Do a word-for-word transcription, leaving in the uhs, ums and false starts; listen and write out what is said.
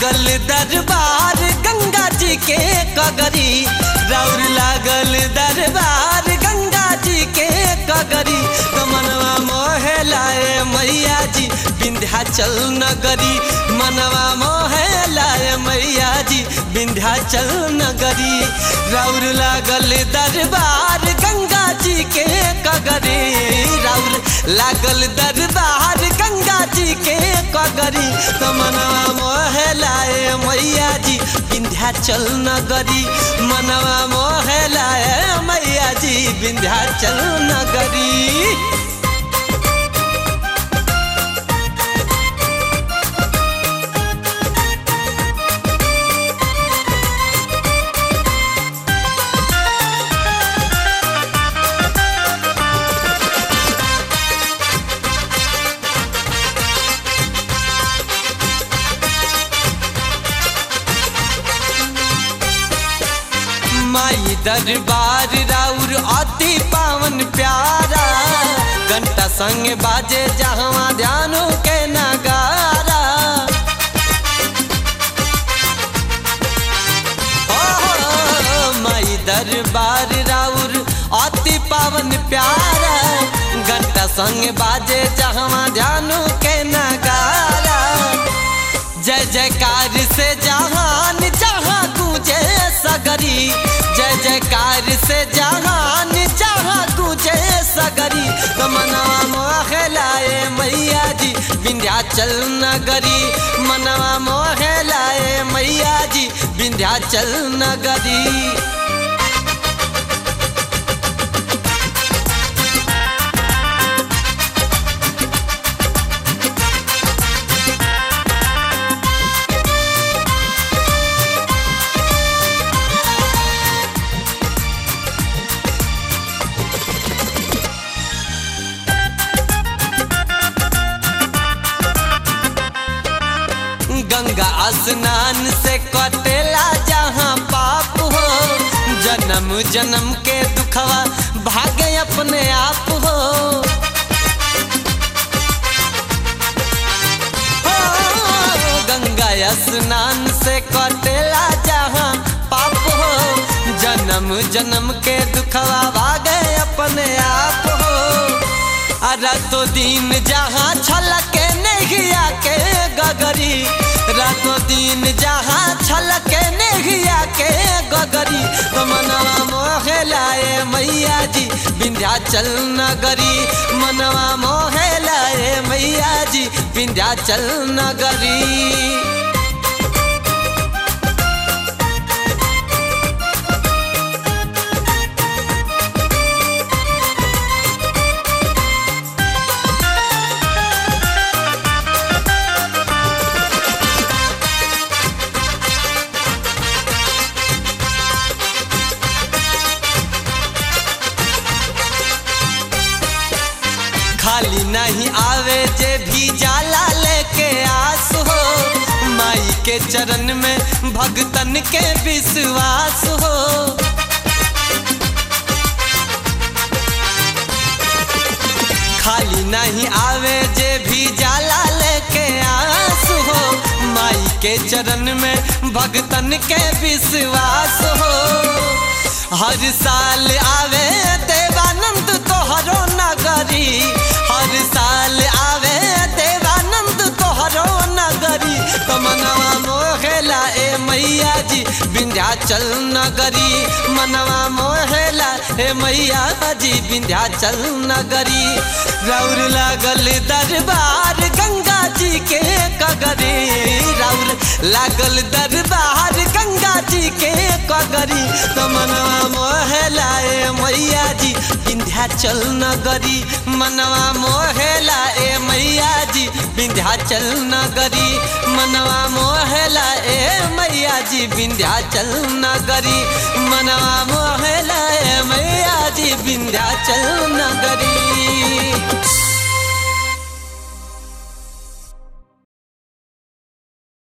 लागल दरबार गंगा जी के कगरी, राउर लागल दरबार गंगा जी के कगरी। तो मनवा मोहे लाए मैया जी विंध्याचल नगरी, मनवा मोहे लाए मैया जी विंध्याचल नगरी। राउर लागल दरबार गंगा जी के कगरी, राउर लागल दरबार गंगा जी के कगरी। तो मनवा मोहे लाए मैया जी विंध्याचल नगरी, मनवा मोहे लाए मैया जी विंध्याचल नगरी। माई दरबार राउर अति पावन प्यारा, घंटा संग बाजे जहाँ ध्यानों के नगारा। ओ माई दरबार राउर अति पावन प्यारा, घंटा संग बाजे जहाँ ध्यानों के नगारा। जय जयकार से जहान जहाँ गूंजे सगरी, जय जयकार से जहान जहाँ गूंजे सगरी। तो मनवा मोहे लाए मैया जी विंध्याचल नगरी, मनवा मोहे लाए मैया जी विंध्याचल नगरी। गंगा स्नान से कटेला जहाँ पाप हो, जन्म जन्म के दुखवा भागे अपने आप हो। हो गंगा स्नान से कटेला जहाँ पाप हो, जन्म जन्म के दुखवा भागे अपने आप हो। रातों दिन जहाँ छलके नेहिया के गगरी, रातों दिन जहाँ छलके नेहिया के गगरी। तो मनवा मोहे लाए मैया जी विंध्याचल नगरी, मनवा मोहे लाए मैया जी विंध्याचल नगरी। खाली नहीं आवे जे भी जाला लेके आस हो, माई के चरण में भगतन के विश्वास हो। खाली नहीं आवे जे भी जाला लेके आस हो, माई के चरण में भगतन के विश्वास हो। हर साल आवे देवानंद तोहरो नगरी, हर साल आवे देवानंद तोहरो नगरी। तो मनवा मोहे लाए मैया जी विंध्याचल नगरी, मनवा मोहे लाए मैया जी विंध्याचल नगरी। राउर लागल दरबार गंगा जी के कगरी, राउर लागल दरबार गंगा जी के कगरी। तो मनवा मोहे लाए मैया जी विंध्याचल नगरी, मनवा मोहे लाए मैया जी विंध्याचल नगरी, मनवा मोहे लाए मैया जी विंध्याचल नगरी, मनवा मोहे लाए मैया जी विंध्याचल नगरी।